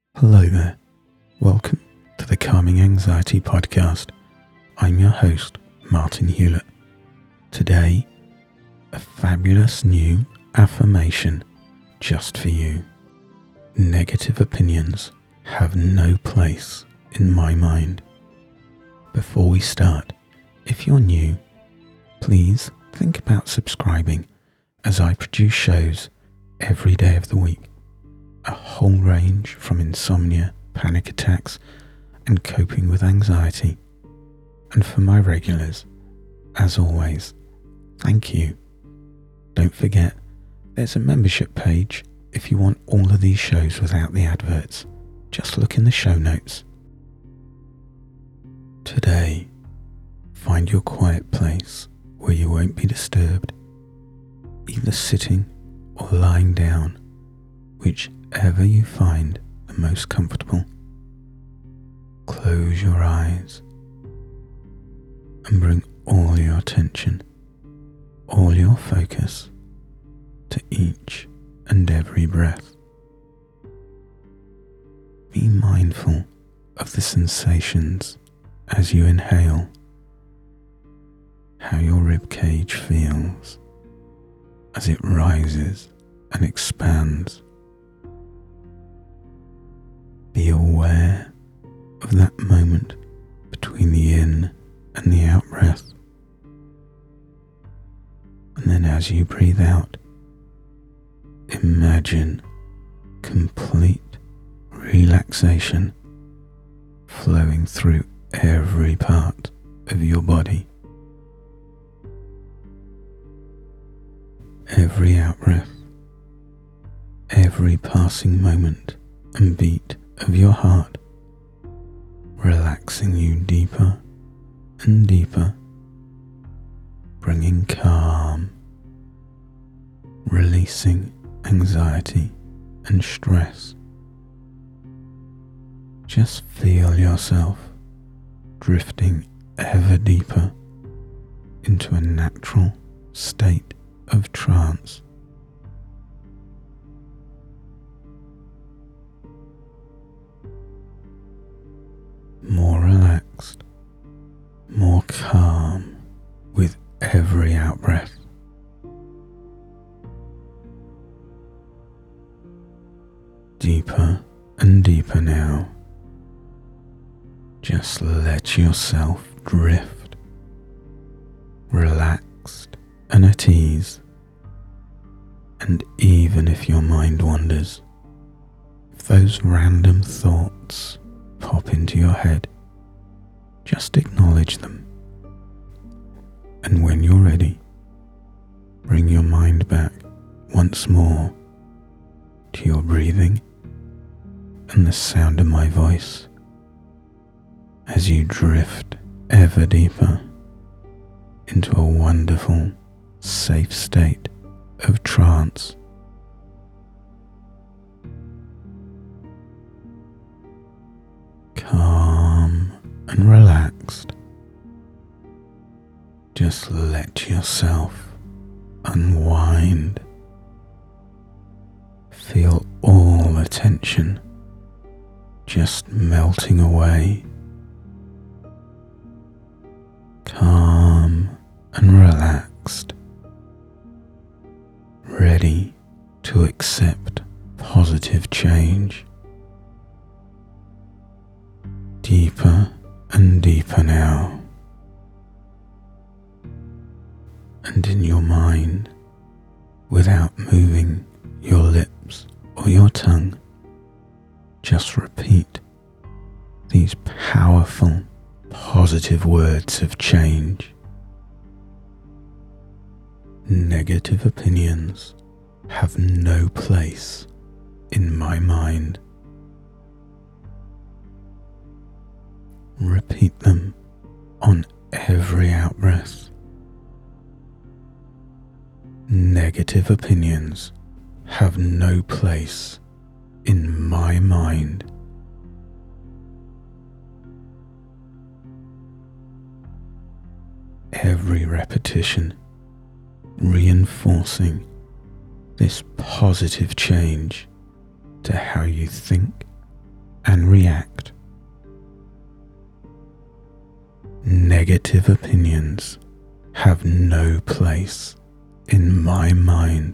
Hello there. Welcome to the Calming Anxiety Podcast. I'm your host, Martin Hewlett. Today, a fabulous new affirmation just for you. Negative opinions have no place in my mind. Before we start, if you're new, please think about subscribing as I produce shows every day of the week. A whole range from insomnia, panic attacks, and coping with anxiety. And for my regulars, as always, thank you. Don't forget, there's a membership page if you want all of these shows without the adverts. Just look in the show notes. Today, find your quiet place where you won't be disturbed, either sitting or lying down, whichever you find the most comfortable. Close your eyes and bring all your attention, all your focus to each and every breath. Be mindful of the sensations as you inhale, how your ribcage feels as it rises and expands. Be aware of that moment between the in and the out breath. And then as you breathe out, imagine complete relaxation flowing through every part of your body. Every out breath, every passing moment and beat of your heart, relaxing you deeper and deeper, bringing calm, releasing anxiety and stress. Just feel yourself drifting ever deeper into a natural state of trance. More relaxed, more calm with every out-breath. Deeper and deeper now. Just let yourself drift, relaxed and at ease. And even if your mind wanders, if those random thoughts pop into your head, just acknowledge them. And when you're ready, bring your mind back once more to your breathing and the sound of my voice as you drift ever deeper into a wonderful, safe state of trance. Calm and relaxed. Just let yourself unwind. Feel all the tension just melting away. Calm and relaxed. Ready to accept positive change. Deeper and deeper now. And in your mind, without moving your lips or your tongue, just repeat these powerful, positive words of change. Negative opinions have no place in my mind. Repeat them on every out-breath. Negative opinions have no place in my mind. Every repetition reinforcing this positive change to how you think and react. Negative opinions have no place in my mind.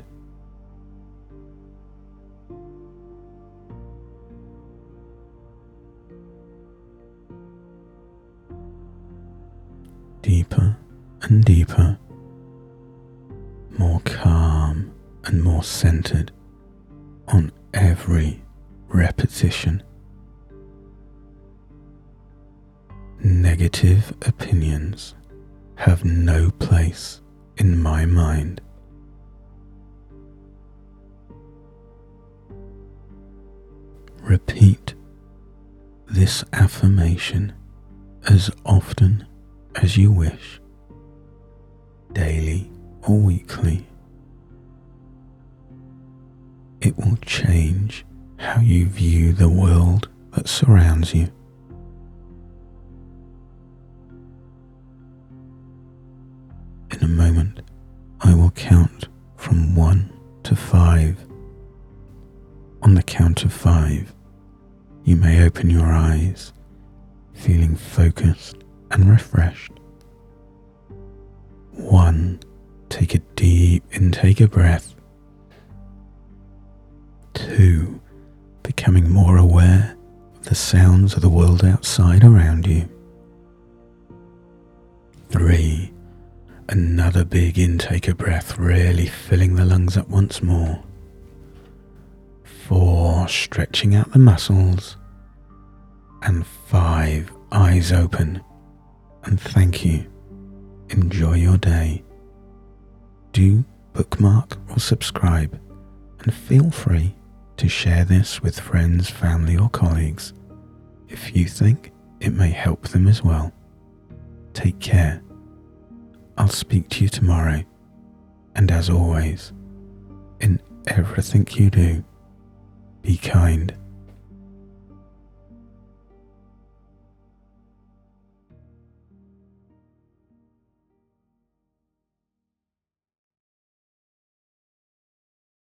Deeper and deeper, more calm and more centered on every repetition. Negative opinions have no place in my mind. Repeat this affirmation as often as you wish, daily or weekly. It will change how you view the world that surrounds you. In a moment, I will count from 1 to 5. On the count of 5, you may open your eyes, feeling focused and refreshed. 1. Take a deep intake of breath. 2. Becoming more aware of the sounds of the world outside around you. 3. Another big intake of breath, really filling the lungs up once more. 4. Stretching out the muscles. And 5. Eyes open. And thank you. Enjoy your day. Do bookmark or subscribe, and feel free to share this with friends, family or colleagues if you think it may help them as well. Take care. I'll speak to you tomorrow, and as always, in everything you do, be kind